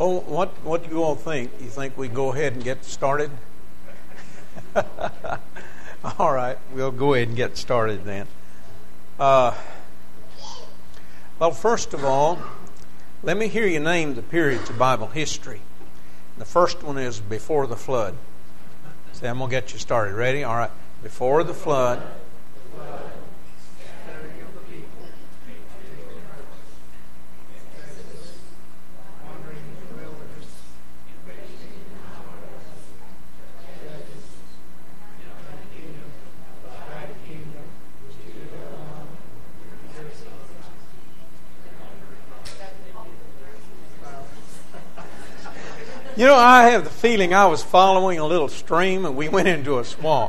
Well, what do you all think? You think we go ahead and get started? All right, we'll go ahead and get started then. Well, first of all, let me hear you name the periods of Bible history. The first one is before the flood. See, I'm going to get you started. Ready? All right. Before the flood. You know, I have the feeling I was following a little stream and we went into a swamp.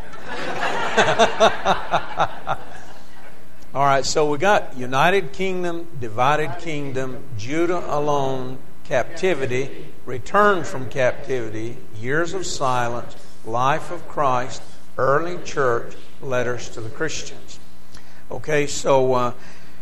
All right, so we got United Kingdom, divided kingdom, Judah alone, captivity, return from captivity, years of silence, life of Christ, early church, letters to the Christians. Okay, so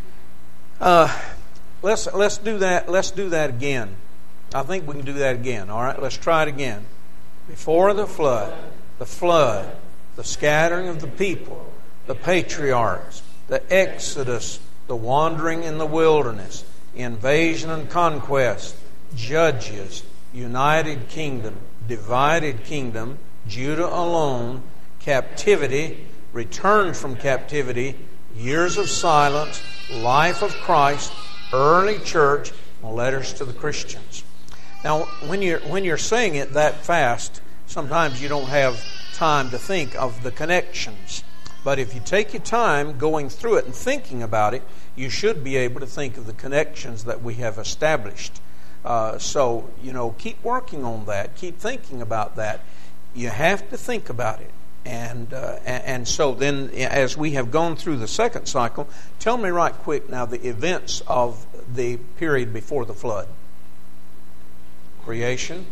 let's do that. Let's do that again. I think we can do that again. All right, let's try it again. Before the flood, the scattering of the people, the patriarchs, the exodus, the wandering in the wilderness, invasion and conquest, judges, united kingdom, divided kingdom, Judah alone, captivity, return from captivity, years of silence, life of Christ, early church, letters to the Christians. Now, when you're saying it that fast, sometimes you don't have time to think of the connections. But if you take your time going through it and thinking about it, you should be able to think of the connections that we have established. So, keep working on that. Keep thinking about that. You have to think about it. And so then, as we have gone through the second cycle, tell me right quick now the events of the period before the flood. Creation,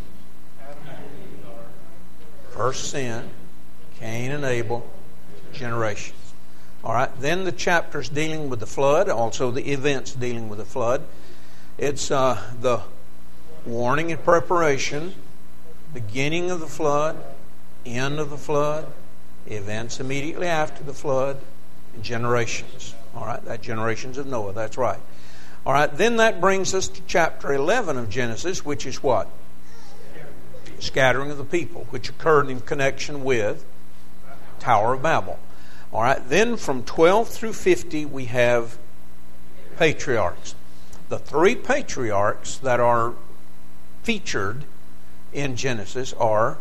first sin, Cain and Abel, generations. All right, then the chapters dealing with the flood, also the events dealing with the flood. It's the warning and preparation, beginning of the flood, end of the flood, events immediately after the flood, and generations. All right, that generations of Noah, that's right. All right, then that brings us to chapter 11 of Genesis, which is what? Scattering of the people, which occurred in connection with Tower of Babel. All right, then from 12 through 50 we have patriarchs. The three patriarchs that are featured in Genesis are,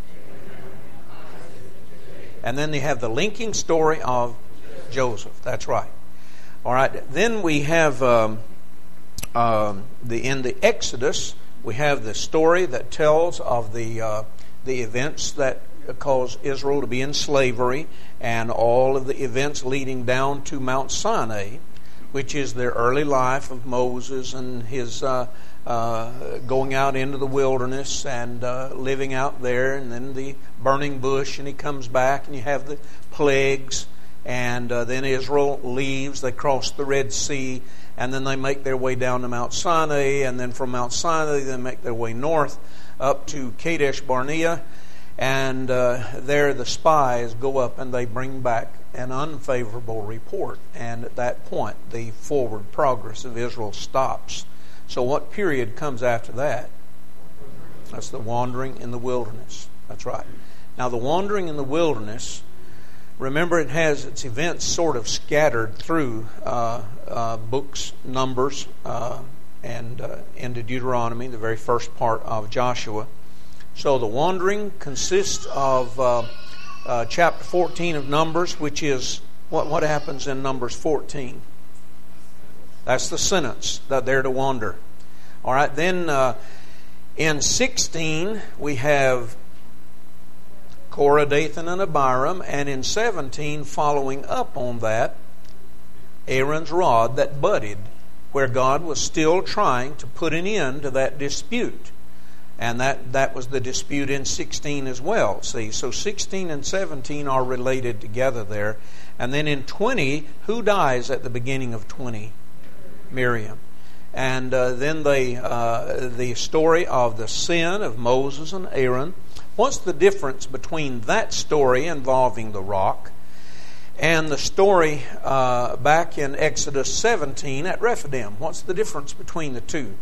and then they have the linking story of Joseph. That's right. All right, then we have in the Exodus, we have the story that tells of the events that cause Israel to be in slavery and all of the events leading down to Mount Sinai, which is their early life of Moses and his going out into the wilderness and living out there, and then the burning bush, and he comes back and you have the plagues, and then Israel leaves, they cross the Red Sea, and then they make their way down to Mount Sinai, and then from Mount Sinai they make their way north up to Kadesh Barnea, and there the spies go up and they bring back an unfavorable report, and at that point the forward progress of Israel stops. So what period comes after that? That's the wandering in the wilderness. That's right. Now the wandering in the wilderness, remember, it has its events sort of scattered through books, Numbers, and into Deuteronomy, the very first part of Joshua. So the wandering consists of chapter 14 of Numbers, which is what happens in Numbers 14. That's the sentence that they're to wander. All right, then in 16 we have Korah, Dathan, and Abiram, and in 17, following up on that, Aaron's rod that budded, where God was still trying to put an end to that dispute. And that was the dispute in 16 as well. See, so 16 and 17 are related together there. And then in 20, who dies at the beginning of 20? Miriam. And then the story of the sin of Moses and Aaron. What's the difference between that story involving the rock and the story back in Exodus 17 at Rephidim? What's the difference between the two?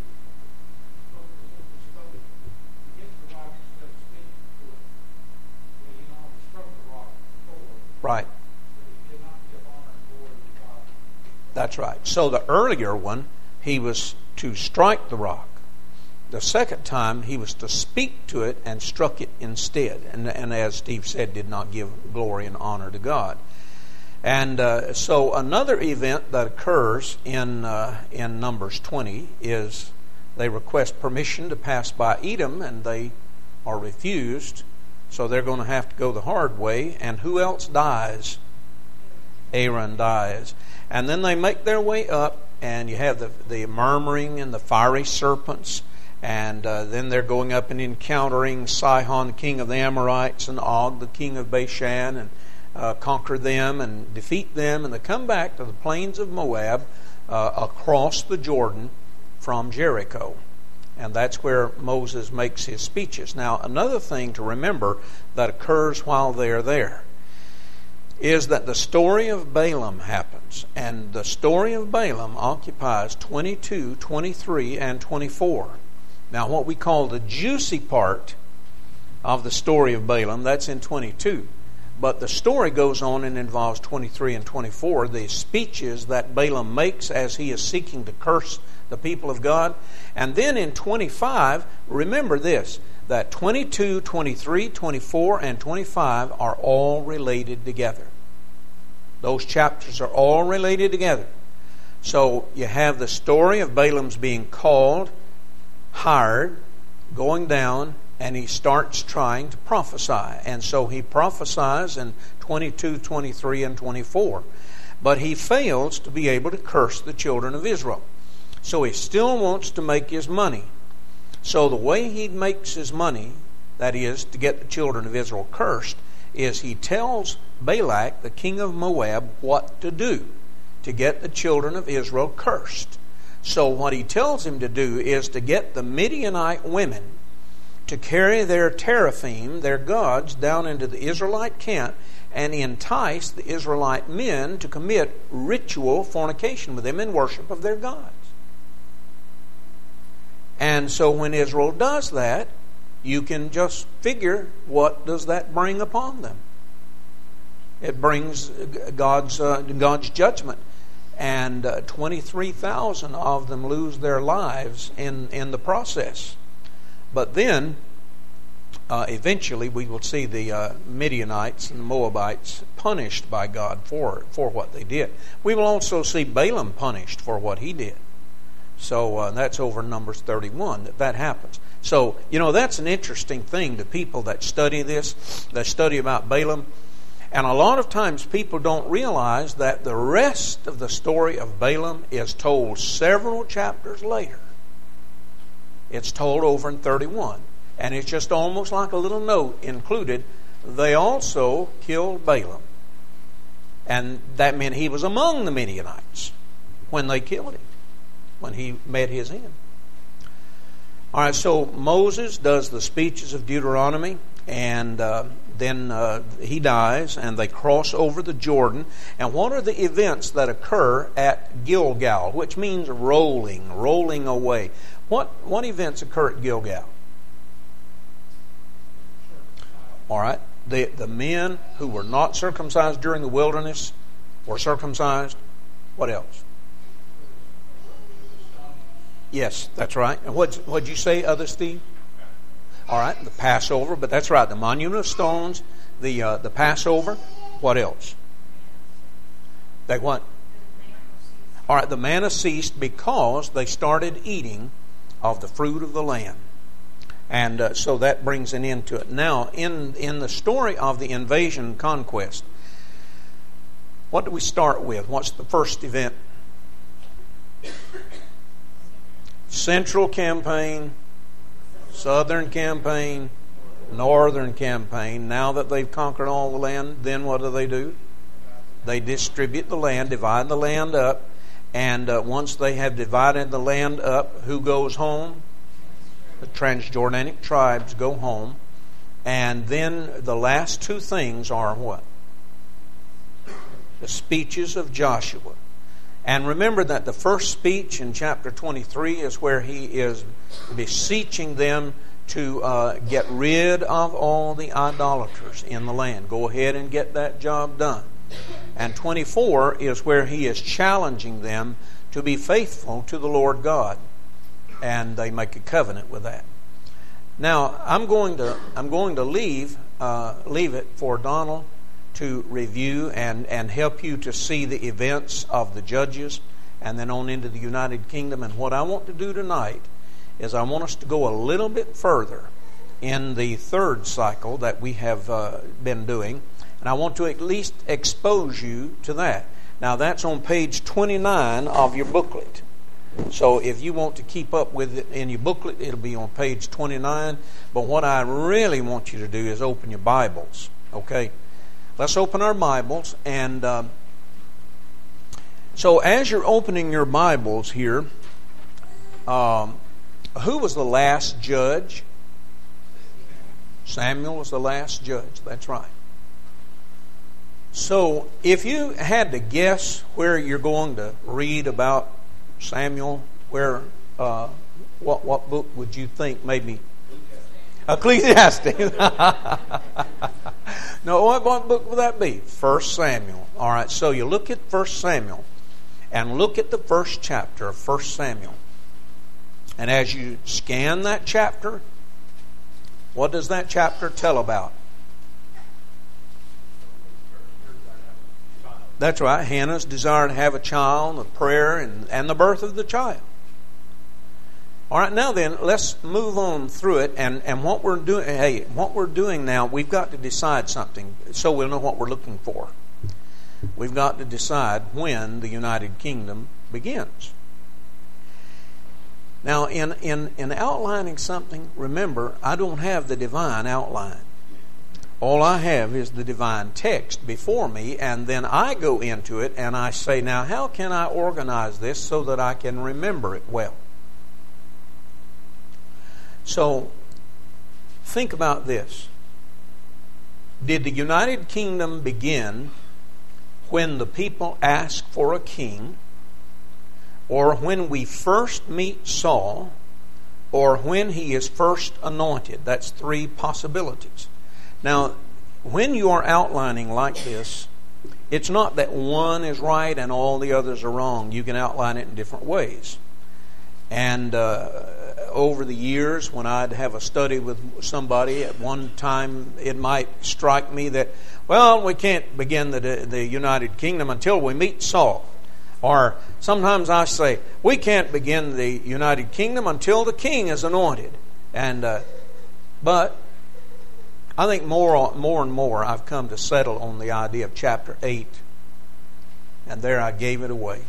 Right. That's right. So the earlier one, he was to strike the rock. The second time, he was to speak to it and struck it instead. And as Steve said, did not give glory and honor to God. And so another event that occurs in Numbers 20 is they request permission to pass by Edom, and they are refused. So they're going to have to go the hard way. And who else dies? Aaron dies. And then they make their way up, and you have the murmuring and the fiery serpents. And then they're going up and encountering Sihon, the king of the Amorites, and Og, the king of Bashan, and conquer them and defeat them. And they come back to the plains of Moab across the Jordan from Jericho. And that's where Moses makes his speeches. Now, another thing to remember that occurs while they're there is that the story of Balaam happens. And the story of Balaam occupies 22, 23, and 24. Now, what we call the juicy part of the story of Balaam, that's in 22. But the story goes on and involves 23 and 24, the speeches that Balaam makes as he is seeking to curse the people of God. And then in 25, remember this, that 22, 23, 24, and 25 are all related together. Those chapters are all related together. So you have the story of Balaam's being called, hired, going down, and he starts trying to prophesy. And so he prophesies in 22, 23, and 24. But he fails to be able to curse the children of Israel. So he still wants to make his money. So the way he makes his money, that is, to get the children of Israel cursed, is he tells Balak, the king of Moab, what to do to get the children of Israel cursed. So what he tells him to do is to get the Midianite women to carry their teraphim, their gods, down into the Israelite camp and entice the Israelite men to commit ritual fornication with them in worship of their gods. And so when Israel does that, you can just figure, what does that bring upon them? It brings God's judgment. And 23,000 of them lose their lives in the process. But then, eventually, we will see the Midianites and the Moabites punished by God for what they did. We will also see Balaam punished for what he did. So that's over Numbers 31 that happens. So, that's an interesting thing to people that study this, that study about Balaam. And a lot of times people don't realize that the rest of the story of Balaam is told several chapters later. It's told over in 31. And it's just almost like a little note included. They also killed Balaam. And that meant he was among the Midianites when they killed him, when he met his end. All right, so Moses does the speeches of Deuteronomy, and then he dies, and they cross over the Jordan. And what are the events that occur at Gilgal, which means rolling away? What events occur at Gilgal? All right, the men who were not circumcised during the wilderness were circumcised. What else? Yes, that's right. And what'd you say, Other Steve? All right, the Passover, but that's right. The Monument of Stones, the Passover. What else? They what? All right, the manna ceased because they started eating of the fruit of the land. And so that brings an end to it. Now, in the story of the invasion and conquest, what do we start with? What's the first event? Central campaign, southern campaign, northern campaign. Now that they've conquered all the land, then what do? They distribute the land, divide the land up, And once they have divided the land up, who goes home? The Transjordanic tribes go home. And then the last two things are what? The speeches of Joshua. And remember that the first speech in chapter 23 is where he is beseeching them to get rid of all the idolaters in the land. Go ahead and get that job done. And 24 is where he is challenging them to be faithful to the Lord God. And they make a covenant with that. Now, I'm going to leave it for Donald to review and help you to see the events of the Judges and then on into the United Kingdom. And what I want to do tonight is I want us to go a little bit further in the third cycle that we have been doing. And I want to at least expose you to that. Now, that's on page 29 of your booklet. So if you want to keep up with it in your booklet, it'll be on page 29. But what I really want you to do is open your Bibles. Okay? Let's open our Bibles. And so as you're opening your Bibles here, who was the last judge? Samuel was the last judge. That's right. So if you had to guess where you're going to read about Samuel, where what book would you think maybe? Ecclesiastes. No, what book would that be? 1 Samuel. All right, so you look at 1 Samuel and look at the first chapter of 1 Samuel. And as you scan that chapter, what does that chapter tell about? That's right. Hannah's desire to have a child, the prayer, and the birth of the child. All right, now then, let's move on through it. And what we're doing now, we've got to decide something so we'll know what we're looking for. We've got to decide when the United Kingdom begins. Now, in outlining something, remember, I don't have the divine outline. All I have is the divine text before me, and then I go into it and I say, now how can I organize this so that I can remember it well? So, think about this. Did the United Kingdom begin when the people asked for a king, or when we first meet Saul, or when he is first anointed? That's three possibilities. Now, when you are outlining like this, it's not that one is right and all the others are wrong. You can outline it in different ways. And over the years, when I'd have a study with somebody, at one time it might strike me that, well, we can't begin the United Kingdom until we meet Saul. Or sometimes I say, we can't begin the United Kingdom until the king is anointed. But I think more and more I've come to settle on the idea of chapter 8. And there I gave it away.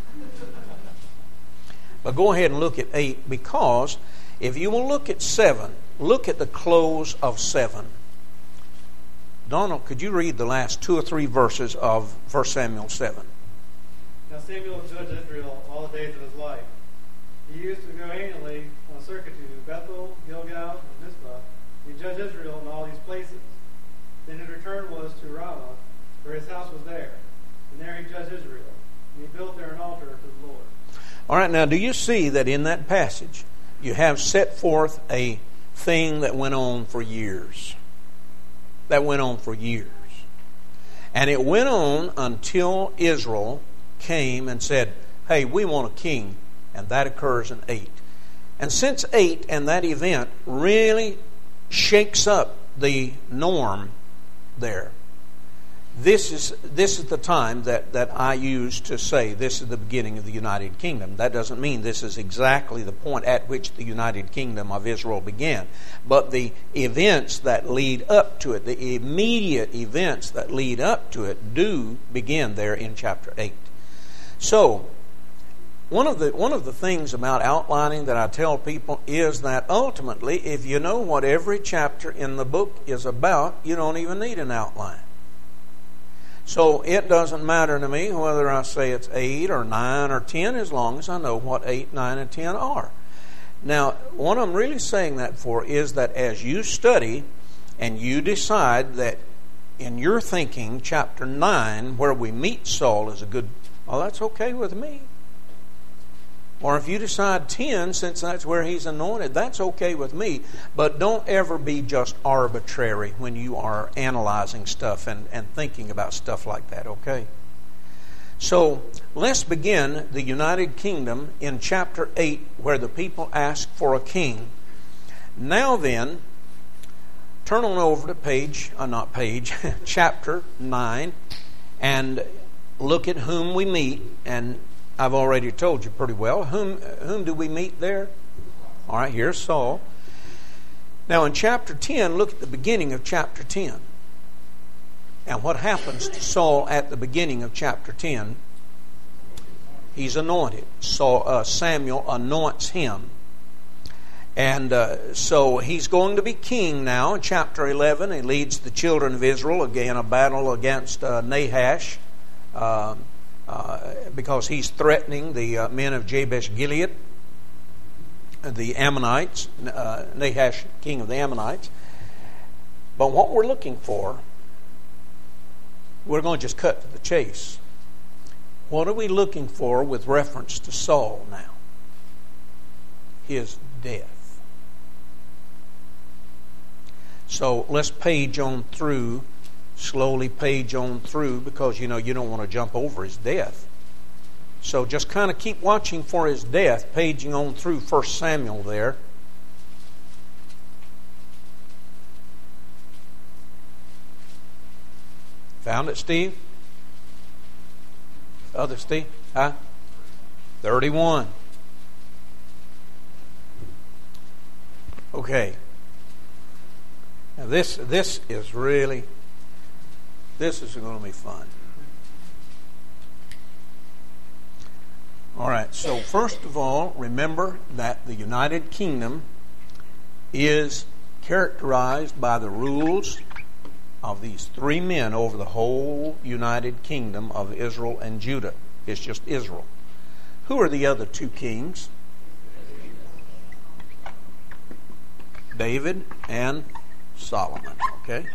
But go ahead and look at 8, because if you will look at 7, look at the close of 7. Donald, could you read the last 2 or 3 verses of 1 Samuel 7? Now Samuel judged Israel all the days of his life. He used to go annually on a circuit to Bethel, Gilgal, and Mizpah. He judged Israel in all these places. Then his return was to Ramah, for his house was there. And there he judged Israel. And he built there an altar to the Lord. All right, now do you see that in that passage you have set forth a thing that went on for years? That went on for years. And it went on until Israel came and said, hey, we want a king. And that occurs in 8. And since 8 and that event really shakes up the norm there, this is the time that I use to say this is the beginning of the United Kingdom. That doesn't mean this is exactly the point at which the United Kingdom of Israel began. But the events that lead up to it, the immediate events that lead up to it, do begin there in chapter 8. So, one of the things about outlining that I tell people is that ultimately, if you know what every chapter in the book is about, you don't even need an outline. So it doesn't matter to me whether I say it's 8 or 9 or 10, as long as I know what 8, 9, and 10 are. Now, what I'm really saying that for is that as you study and you decide that in your thinking, chapter 9, where we meet Saul, is a good, well, that's okay with me. Or if you decide 10, since that's where he's anointed, that's okay with me. But don't ever be just arbitrary when you are analyzing stuff and thinking about stuff like that, okay? So let's begin the United Kingdom in chapter 8, where the people ask for a king. Now then, turn on over to chapter 9, and look at whom we meet. And I've already told you pretty well. Whom do we meet there? All right, here's Saul. Now in chapter 10, look at the beginning of chapter 10. And what happens to Saul at the beginning of chapter 10? He's anointed. Samuel anoints him. And so he's going to be king now. In chapter 11, he leads the children of Israel again a battle against Nahash, because he's threatening the men of Jabesh Gilead, the Ammonites, Nahash, king of the Ammonites. But what we're looking for, we're going to just cut to the chase. What are we looking for with reference to Saul now? His death. So let's page on through, slowly page on through, because you don't want to jump over his death. So just kind of keep watching for his death, paging on through 1 Samuel there. Found it, Steve? Other Steve? Huh? 31. Okay. Now this is really, this is going to be fun. All right, so first of all, remember that the United Kingdom is characterized by the rules of these 3 men over the whole United Kingdom of Israel and Judah. It's just Israel. Who are the other 2 kings? David and Solomon. Okay?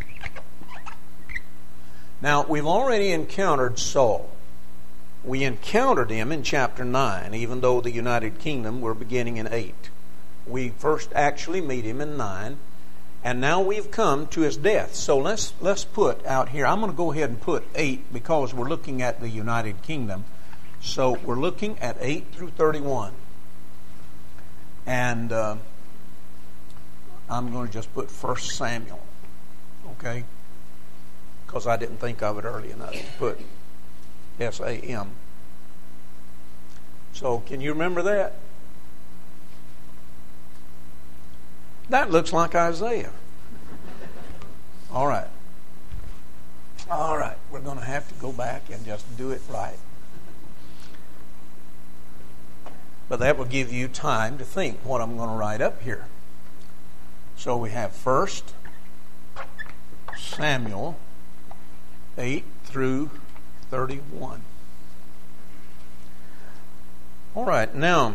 Now, we've already encountered Saul. We encountered him in chapter 9, even though the United Kingdom we're beginning in 8. We first actually meet him in 9, and now we've come to his death. So let's put out here, I'm going to go ahead and put 8 because we're looking at the United Kingdom. So we're looking at 8 through 31. And I'm going to just put 1 Samuel, okay? Because I didn't think of it early enough to put S-A-M. So can you remember that? That looks like Isaiah. All right. All right. We're going to have to go back and just do it right. But that will give you time to think what I'm going to write up here. So we have 1 Samuel 8 through 31. All right, now,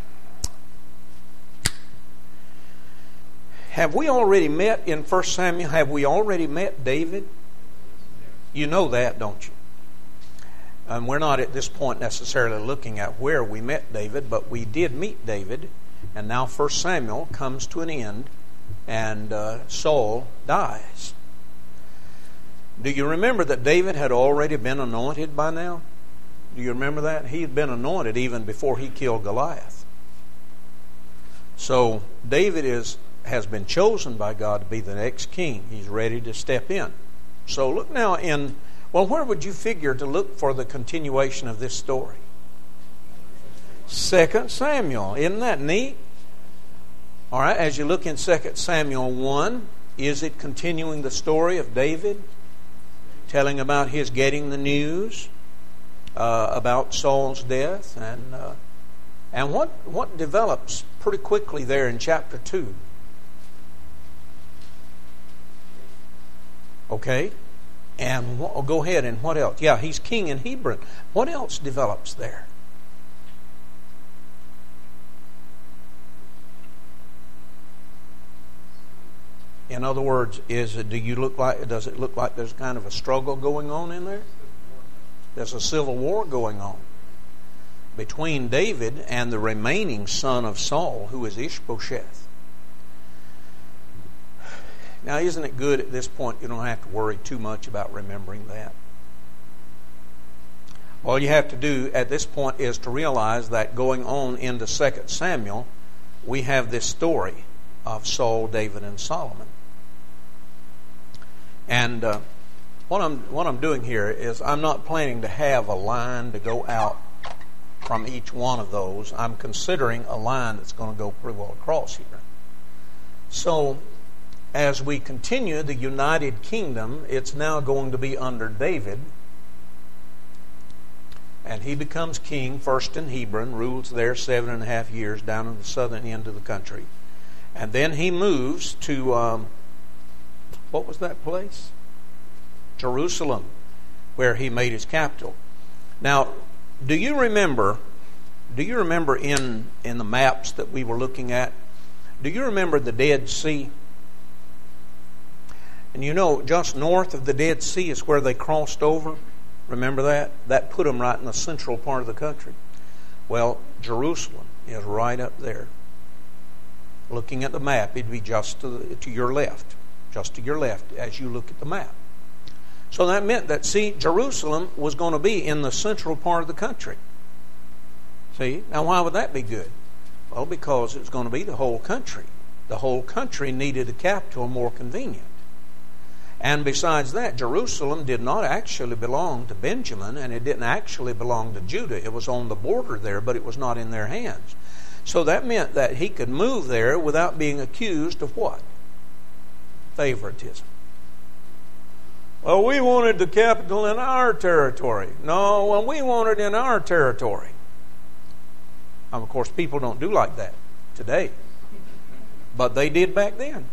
have we already met in 1 Samuel? Have we already met David? You know that, don't you? And we're not at this point necessarily looking at where we met David, but we did meet David, and now 1 Samuel comes to an end, and Saul dies. Do you remember that David had already been anointed by now? Do you remember that? He had been anointed even before he killed Goliath. So David has been chosen by God to be the next king. He's ready to step in. So look now where would you figure to look for the continuation of this story? 2 Samuel. Isn't that neat? All right, as you look in 2 Samuel 1, is it continuing the story of David? Telling about his getting the news about Saul's death, and what develops pretty quickly there in chapter 2. Okay, And go ahead, and what else? Yeah, he's king in Hebron. What else develops there? In other words, does it look like there's kind of a struggle going on in there? There's a civil war going on between David and the remaining son of Saul, who is Ishbosheth. Now, isn't it good at this point you don't have to worry too much about remembering that? All you have to do at this point is to realize that going on into 2 Samuel, we have this story of Saul, David, and Solomon. And what I'm doing here is I'm not planning to have a line to go out from each one of those. I'm considering a line that's going to go pretty well across here. So, as we continue the United Kingdom, it's now going to be under David. And he becomes king first in Hebron, rules there 7.5 years down in the southern end of the country. And then he moves to, what was that place? Jerusalem, where he made his capital. Now, do you remember in the maps that we were looking at, do you remember the Dead Sea? And you know, just north of the Dead Sea is where they crossed over. Remember that? That put them right in the central part of the country. Well, Jerusalem is right up there. Looking at the map, it'd be just to your left. Just to your left as you look at the map. So that meant that, Jerusalem was going to be in the central part of the country. See? Now, why would that be good? Well, because it's going to be the whole country. The whole country needed a capital more convenient. And besides that, Jerusalem did not actually belong to Benjamin, and it didn't actually belong to Judah. It was on the border there, but it was not in their hands. So that meant that he could move there without being accused of what? Favoritism. Well, we wanted the capital in our territory. No, well, we want it in our territory. Of course, people don't do like that today. But they did back then.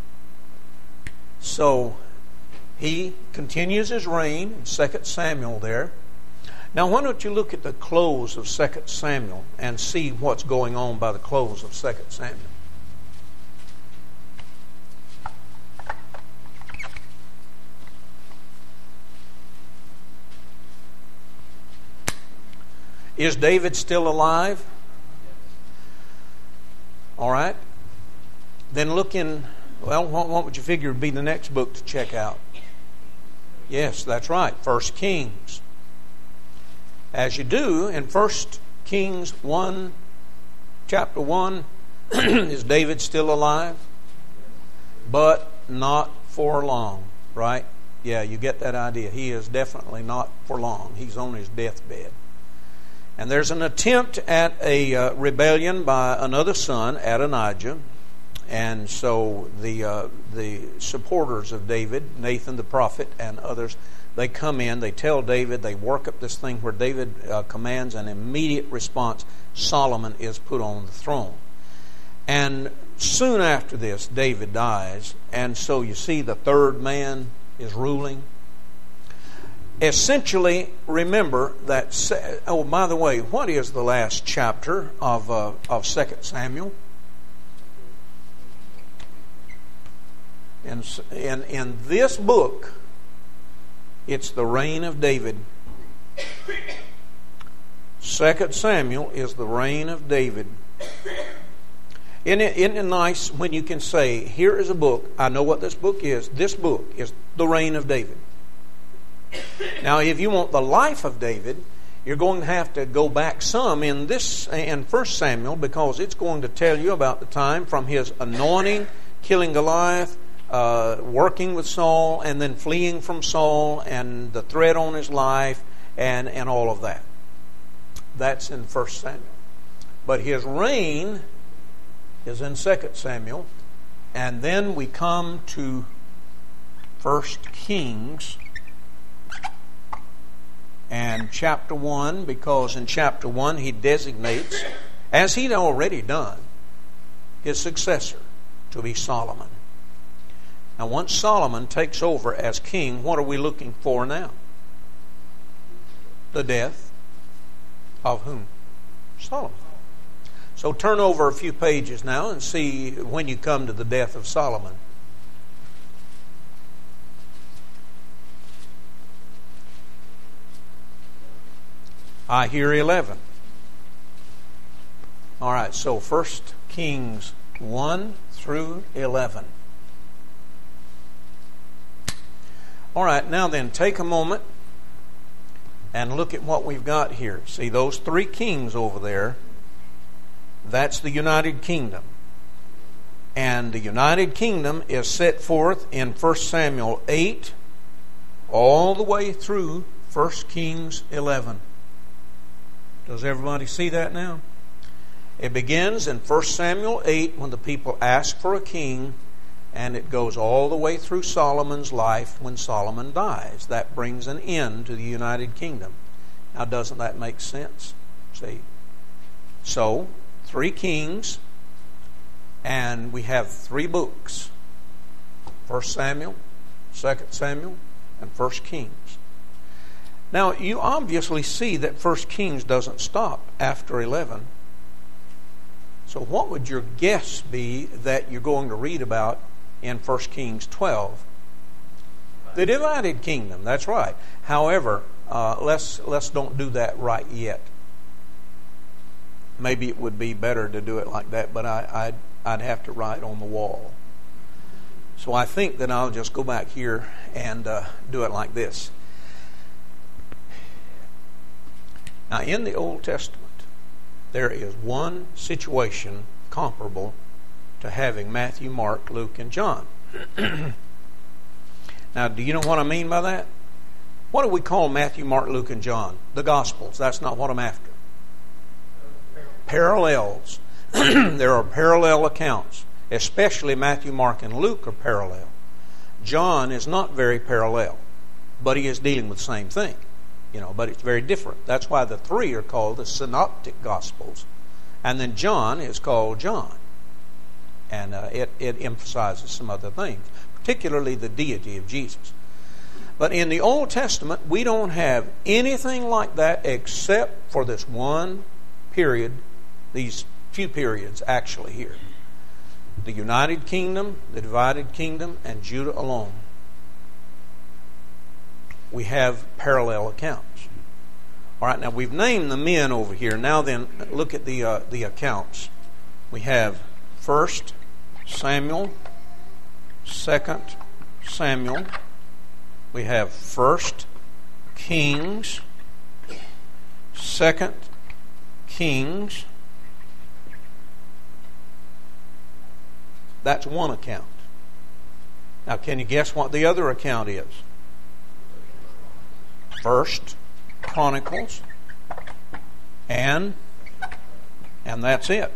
So, he continues his reign in 2 Samuel there. Now, why don't you look at the close of 2 Samuel and see what's going on by the close of 2 Samuel. Is David still alive? All right. Then look in, well, what would you figure would be the next book to check out? Yes, that's right, 1 Kings. As you do in 1 Kings 1, chapter 1, is David still alive? But not for long, right? Yeah, you get that idea. He is definitely not for long. He's on his deathbed. And there's an attempt at a rebellion by another son, Adonijah. And so the supporters of David, Nathan the prophet and others, they come in, they tell David, they work up this thing where David commands an immediate response. Solomon is put on the throne. And soon after this, David dies. And so you see the third man is ruling. Essentially, remember that, oh, by the way, what is the last chapter of 2 Samuel? In this book, it's the reign of David. 2 Samuel is the reign of David. Isn't it nice when you can say, here is a book, I know what this book is. This book is the reign of David. Now, if you want the life of David, you're going to have to go back some in 1 Samuel, because it's going to tell you about the time from his anointing, killing Goliath, working with Saul, and then fleeing from Saul, and the threat on his life, and all of that. That's in 1 Samuel. But his reign is in 2 Samuel, and then we come to 1 Kings and chapter 1, because in chapter 1 he designates, as he'd already done, his successor to be Solomon. Now, once Solomon takes over as king, what are we looking for now? The death of whom? Solomon. So turn over a few pages now and see when you come to the death of Solomon. I hear 11. All right, so 1 Kings 1 through 11. All right, now then, take a moment and look at what we've got here. See those three kings over there? That's the United Kingdom. And the United Kingdom is set forth in 1 Samuel 8 all the way through 1 Kings 11. Does everybody see that now? It begins in 1 Samuel 8 when the people ask for a king, and it goes all the way through Solomon's life when Solomon dies. That brings an end to the United Kingdom. Now, doesn't that make sense? See? So, 3 kings, and we have 3 books. 1 Samuel, 2 Samuel, and 1 Kings. Now, you obviously see that 1 Kings doesn't stop after 11. So what would your guess be that you're going to read about in 1 Kings 12? The divided kingdom, that's right. However, let's don't do that right yet. Maybe it would be better to do it like that, but I'd have to write on the wall. So I think that I'll just go back here and do it like this. Now, in the Old Testament, there is one situation comparable to having Matthew, Mark, Luke, and John. Now, do you know what I mean by that? What do we call Matthew, Mark, Luke, and John? The Gospels. That's not what I'm after. Parallels. There are parallel accounts. Especially Matthew, Mark, and Luke are parallel. John is not very parallel, but he is dealing with the same thing. But it's very different. That's why the 3 are called the Synoptic Gospels. And then John is called John. And it emphasizes some other things, particularly the deity of Jesus. But in the Old Testament, we don't have anything like that except for this one period, these few periods actually here. The United Kingdom, the divided kingdom, and Judah alone. We have parallel accounts. All right, now we've named the men over here. Now then, look at the accounts. We have 1 Samuel, 2 Samuel. We have 1 Kings, 2 Kings. That's one account. Now, can you guess what the other account is? 1 Chronicles, and that's it.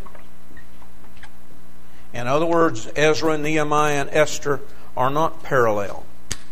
In other words, Ezra, Nehemiah, and Esther are not parallel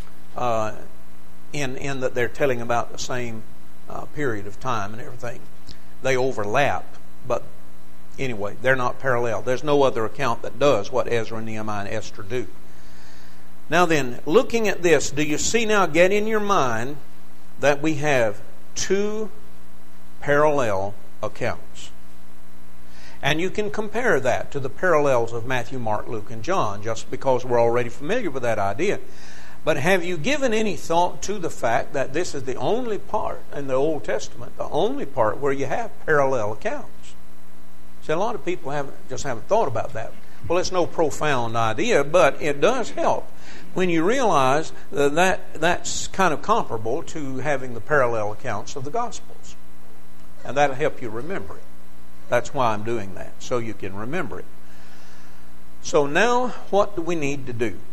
in that they're telling about the same period of time and everything. They overlap, but anyway, they're not parallel. There's no other account that does what Ezra, Nehemiah, and Esther do. Now then, looking at this, do you see now, get in your mind that we have 2 parallel accounts. And you can compare that to the parallels of Matthew, Mark, Luke, and John, just because we're already familiar with that idea. But have you given any thought to the fact that this is the only part in the Old Testament, the only part where you have parallel accounts? See, a lot of people haven't thought about that. Well, it's no profound idea, but it does help when you realize that that's kind of comparable to having the parallel accounts of the Gospels. And that'll help you remember it. That's why I'm doing that, so you can remember it. So now, what do we need to do?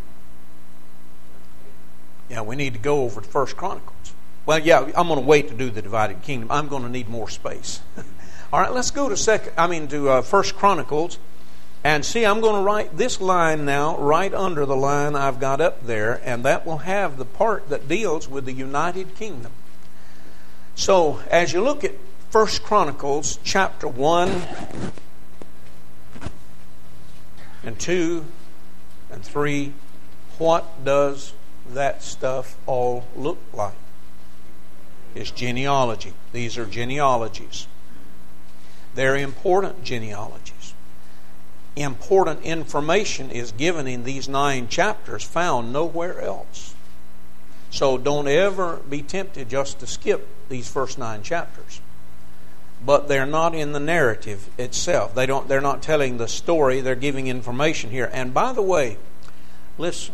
Yeah, we need to go over to 1 Chronicles. Well, yeah, I'm going to wait to do the divided kingdom. I'm going to need more space. All right, let's go to 1 Chronicles. And see, I'm going to write this line now right under the line I've got up there, and that will have the part that deals with the United Kingdom. So, as you look at 1 Chronicles chapter 1 and 2 and 3, what does that stuff all look like? It's genealogy. These are genealogies. They're important genealogies. Important information is given in these 9 chapters, found nowhere else. So don't ever be tempted just to skip these first 9 chapters. But they're not in the narrative itself. They're not telling the story. They're giving information here. And by the way, listen.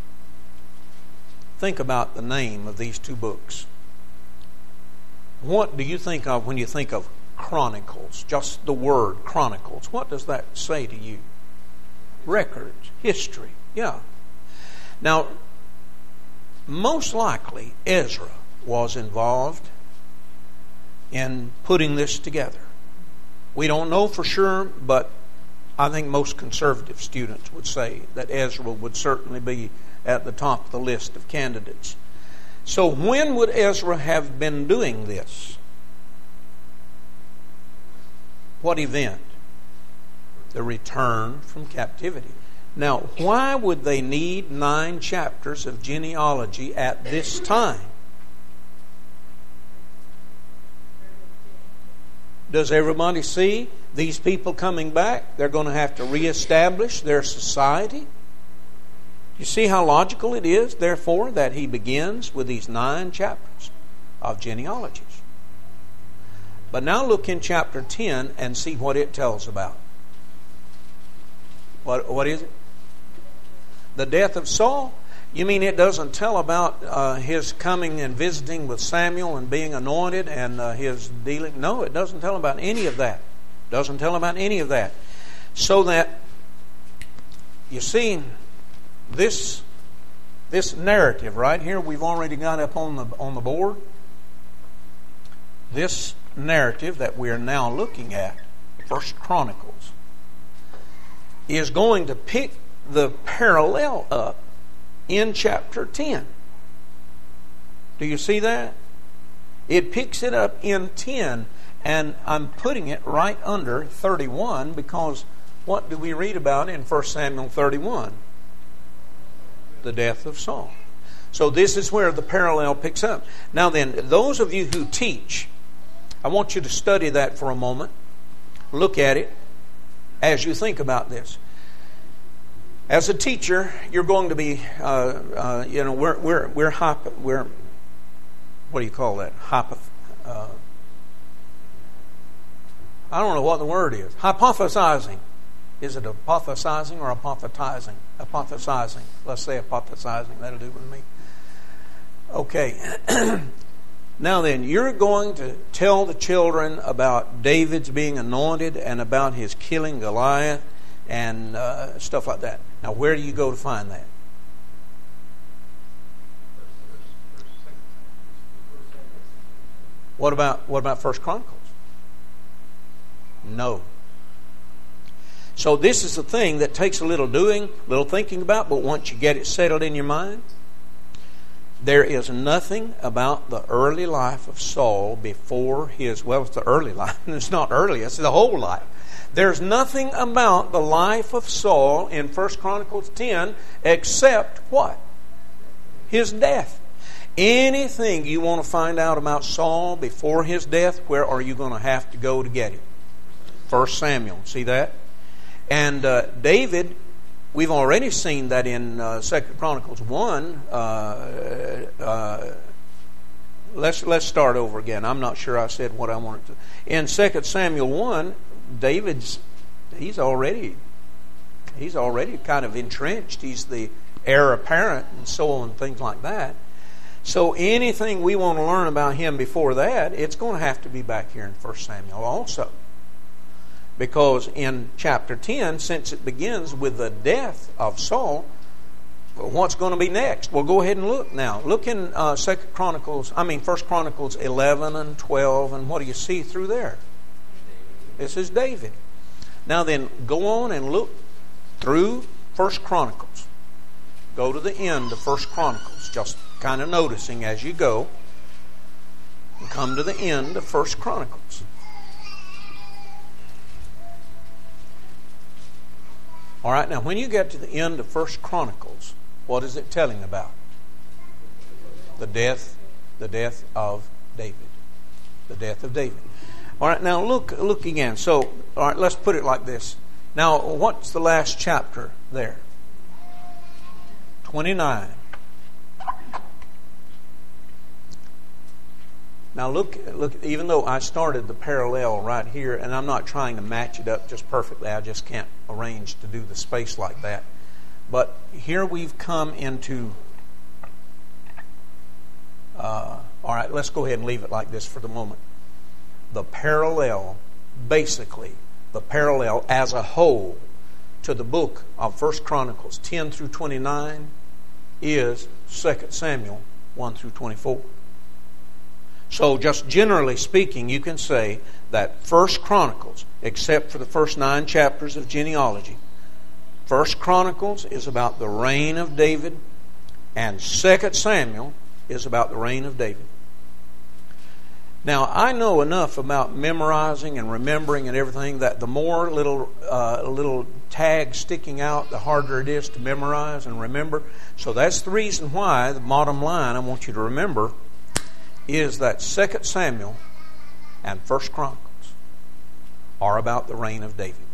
Think about the name of these 2 books. What do you think of when you think of Chronicles? Just the word Chronicles. What does that say to you? Records, history. Yeah. Now, most likely Ezra was involved in putting this together. We don't know for sure, but I think most conservative students would say that Ezra would certainly be at the top of the list of candidates. So when would Ezra have been doing this? What event? The return from captivity. Now, why would they need 9 chapters of genealogy at this time? Does everybody see these people coming back? They're going to have to reestablish their society. You see how logical it is, therefore, that he begins with these 9 chapters of genealogies. But now look in chapter 10 and see what it tells about. What is it? The death of Saul? You mean it doesn't tell about his coming and visiting with Samuel and being anointed and his dealing? No, it doesn't tell about any of that. Doesn't tell about any of that. So that, you see, this narrative right here we've already got up on the board. This narrative that we are now looking at, 1 Chronicles, is going to pick the parallel up in chapter 10. Do you see that? It picks it up in 10, and I'm putting it right under 31 because what do we read about in 1 Samuel 31? The death of Saul. So this is where the parallel picks up. Now then, those of you who teach, I want you to study that for a moment. Look at it as you think about this. As a teacher, you're going to be, we're what do you call that? I don't know what the word is. Hypothesizing. Is it apothesizing or apothesizing? Apothesizing. Let's say apothesizing. That'll do with me. Okay. Now then, you're going to tell the children about David's being anointed and about his killing Goliath and stuff like that. Now, where do you go to find that? What about 1 Chronicles? No. So this is the thing that takes a little doing, a little thinking about, but once you get it settled in your mind, there is nothing about the early life of Saul before his, well, it's the early life. It's not early, it's the whole life. There's nothing about the life of Saul in 1 Chronicles 10 except what? His death. Anything you want to find out about Saul before his death, where are you going to have to go to get it? 1 Samuel. See that? And David, we've already seen that in 2 Chronicles 1. Let's start over again. I'm not sure I said what I wanted to. In 2 Samuel 1, he's already kind of entrenched. He's the heir apparent and so on and things like that. So anything we want to learn about him before that, it's going to have to be back here in 1 Samuel also. Because in chapter 10, since it begins with the death of Saul, what's going to be next? Well, go ahead and look now. Look in 1 Chronicles 11 and 12, and what do you see through there? This is David. Now then, go on and look through 1 Chronicles. Go to the end of 1 Chronicles, just kind of noticing as you go. And come to the end of 1 Chronicles. All right, now when you get to the end of 1 Chronicles, What is it telling about? The death of David. The death of David. All right, now look again. So, all right, let's put it like this. Now, what's the last chapter there? 29. Now look, even though I started the parallel right here, and I'm not trying to match it up just perfectly, I just can't arrange to do the space like that. But here we've come into, all right, let's go ahead and leave it like this for the moment. The parallel, basically, the parallel as a whole to the book of 1 Chronicles 10 through 29 is 2 Samuel 1 through 24. So just generally speaking, you can say that 1 Chronicles, except for the first 9 chapters of genealogy, 1 Chronicles is about the reign of David, and 2 Samuel is about the reign of David. Now, I know enough about memorizing and remembering and everything that the more little tags sticking out, the harder it is to memorize and remember. So that's the reason why the bottom line I want you to remember is that 2 Samuel and 1 Chronicles are about the reign of David.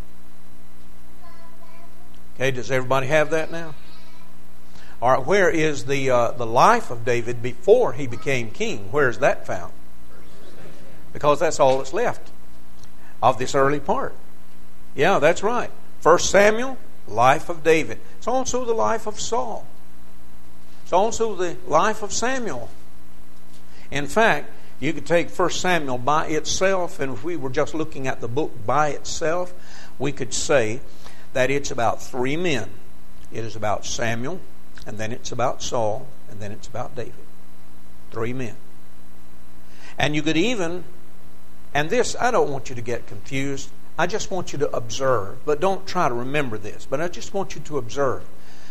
Okay, does everybody have that now? All right, where is the life of David before he became king? Where is that found? Because that's all that's left of this early part. Yeah, that's right. 1 Samuel, life of David. It's also the life of Saul. It's also the life of Samuel. In fact, you could take 1 Samuel by itself, and if we were just looking at the book by itself, we could say that it's about 3 men. It is about Samuel, and then it's about Saul, and then it's about David. 3 men. And you could even, and this, I don't want you to get confused. I just want you to observe, but don't try to remember this. But I just want you to observe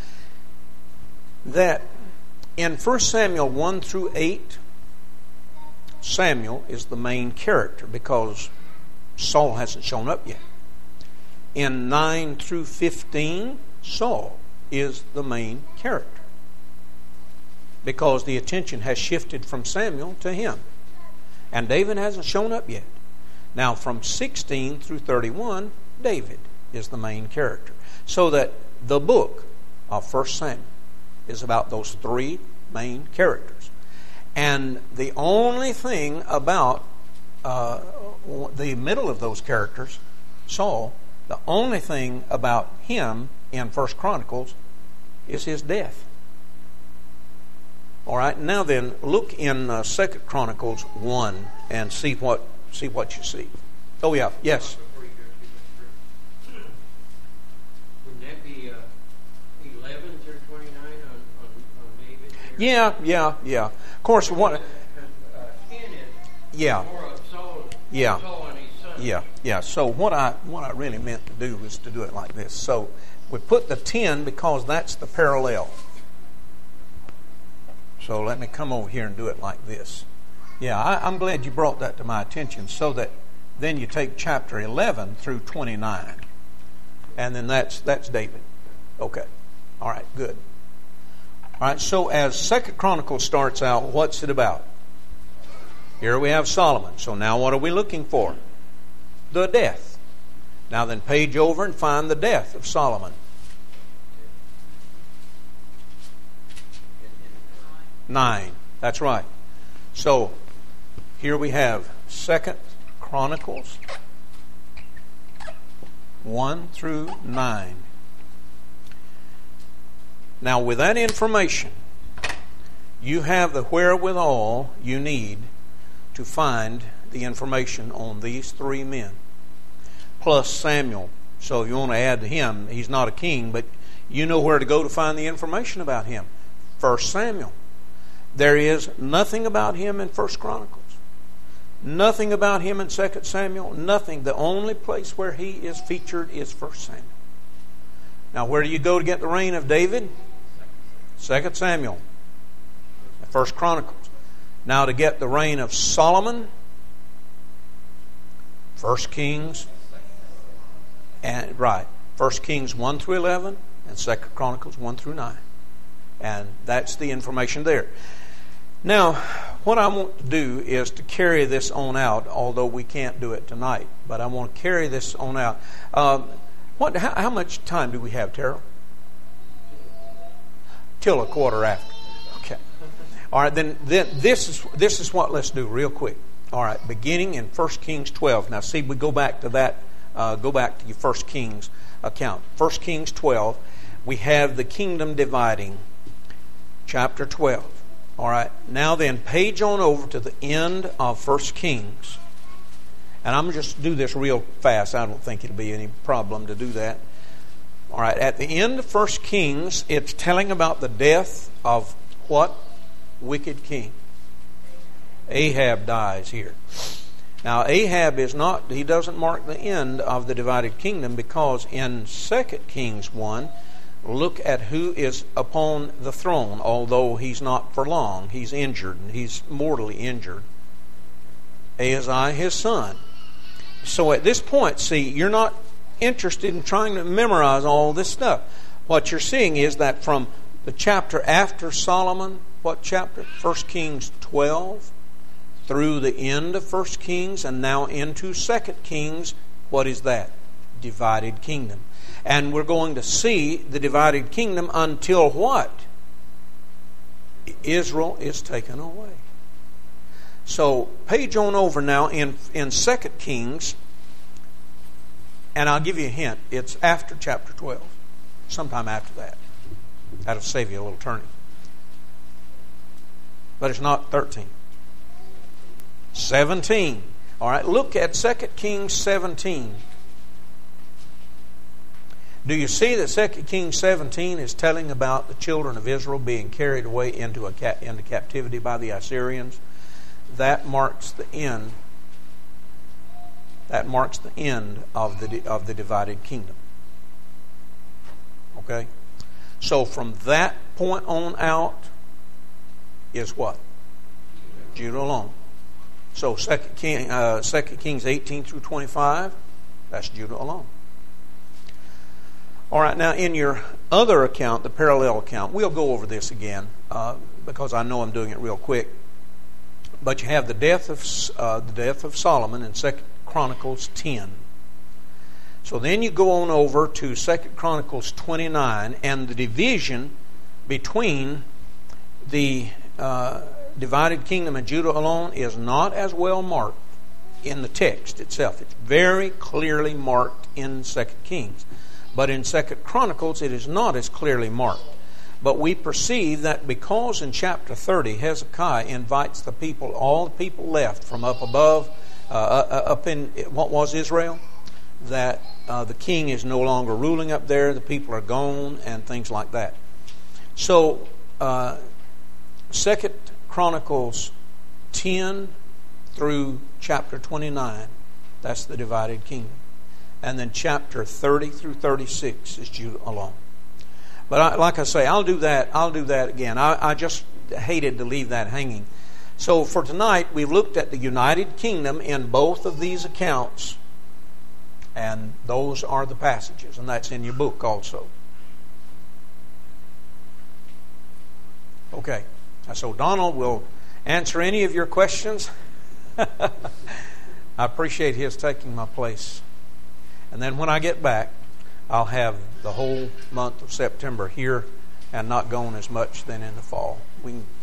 that in 1 Samuel 1 through 8, Samuel is the main character because Saul hasn't shown up yet. In 9 through 15, Saul is the main character because the attention has shifted from Samuel to him. And David hasn't shown up yet. Now, from 16 through 31, David is the main character. So that the book of 1 Samuel is about those 3 main characters. And the only thing about the middle of those characters, Saul, the only thing about him in 1 Chronicles is his death. All right, now then, look in 2 Chronicles 1 and see what you see. Oh, yeah, yes. Wouldn't that be 11 through 29 on David? Yeah. Of course, what? 10 is Yeah. more of Saul, Yeah. Saul and his son. Yeah. So what I really meant to do was to do it like this. So we put the 10 because that's the parallel. So let me come over here and do it like this. Yeah, I'm glad you brought that to my attention so that then you take chapter 11 through 29. And then that's David. Okay. All right, good. All right, so as 2 Chronicles starts out, what's it about? Here we have Solomon. So now what are we looking for? The death. Now then page over and find the death of Solomon. 9. That's right. So here we have 2 Chronicles 1 through 9. Now with that information, you have the wherewithal you need to find the information on these 3 men. Plus Samuel. So if you want to add to him, he's not a king, but you know where to go to find the information about him. 1 Samuel. There is nothing about him in 1 Chronicles. Nothing about him in 2 Samuel. Nothing. The only place where he is featured is 1 Samuel. Now, where do you go to get the reign of David? 2 Samuel. 1 Chronicles. Now, to get the reign of Solomon, 1 Kings. And right, 1 Kings 1 through 11 and 2 Chronicles 1 through 9. And that's the information there. Now, what I want to do is to carry this on out, although we can't do it tonight. But I want to carry this on out. How much time do we have, Terrell? Till 1:15. Okay. All right, then this is what let's do real quick. All right, beginning in 1 Kings 12. Now, see, we go back to that. Go back to your 1 Kings account. 1 Kings 12. We have the kingdom dividing. Chapter 12. All right. Now then, page on over to the end of 1 Kings. And I'm going to just do this real fast. I don't think it'll be any problem to do that. All right. At the end of 1 Kings, it's telling about the death of what? Wicked king. Ahab dies here. Now, Ahab he doesn't mark the end of the divided kingdom, because in 2 Kings 1, look at who is upon the throne, although he's not for long. He's injured, and he's mortally injured. Ahaziah, his son. So at this point, see, you're not interested in trying to memorize all this stuff. What you're seeing is that from the chapter after Solomon, what chapter? 1 Kings 12, through the end of 1 Kings, and now into 2 Kings, what is that? Divided kingdom. And we're going to see the divided kingdom until what? Israel is taken away. So, page on over now in 2 Kings, and I'll give you a hint. It's after chapter 12. Sometime after that. That'll save you a little turning. But it's not 13. 17. All right, look at 2 Kings 17. Do you see that 2 Kings 17 is telling about the children of Israel being carried away into captivity by the Assyrians? That marks the end. That marks the end of the divided kingdom. Okay? So from that point on out is what? Judah alone. So 2 Kings 18 through 25, that's Judah alone. All right, now in your other account, the parallel account, we'll go over this again because I know I'm doing it real quick. But you have the death of Solomon in 2 Chronicles 10. So then you go on over to 2 Chronicles 29, and the division between the divided kingdom and Judah alone is not as well marked in the text itself. It's very clearly marked in 2 Kings. But in 2 Chronicles, it is not as clearly marked. But we perceive that because in chapter 30, Hezekiah invites the people, all the people left from up above, up in what was Israel, that the king is no longer ruling up there, the people are gone, and things like that. So, 2 Chronicles 10 through chapter 29, that's the divided kingdom. And then chapter 30 through 36 is Judah alone. But like I say, I'll do that again. I just hated to leave that hanging. So for tonight, we've looked at the United Kingdom in both of these accounts. And those are the passages. And that's in your book also. Okay. So Donald will answer any of your questions. I appreciate his taking my place. And then when I get back, I'll have the whole month of September here and not gone as much then in the fall. We can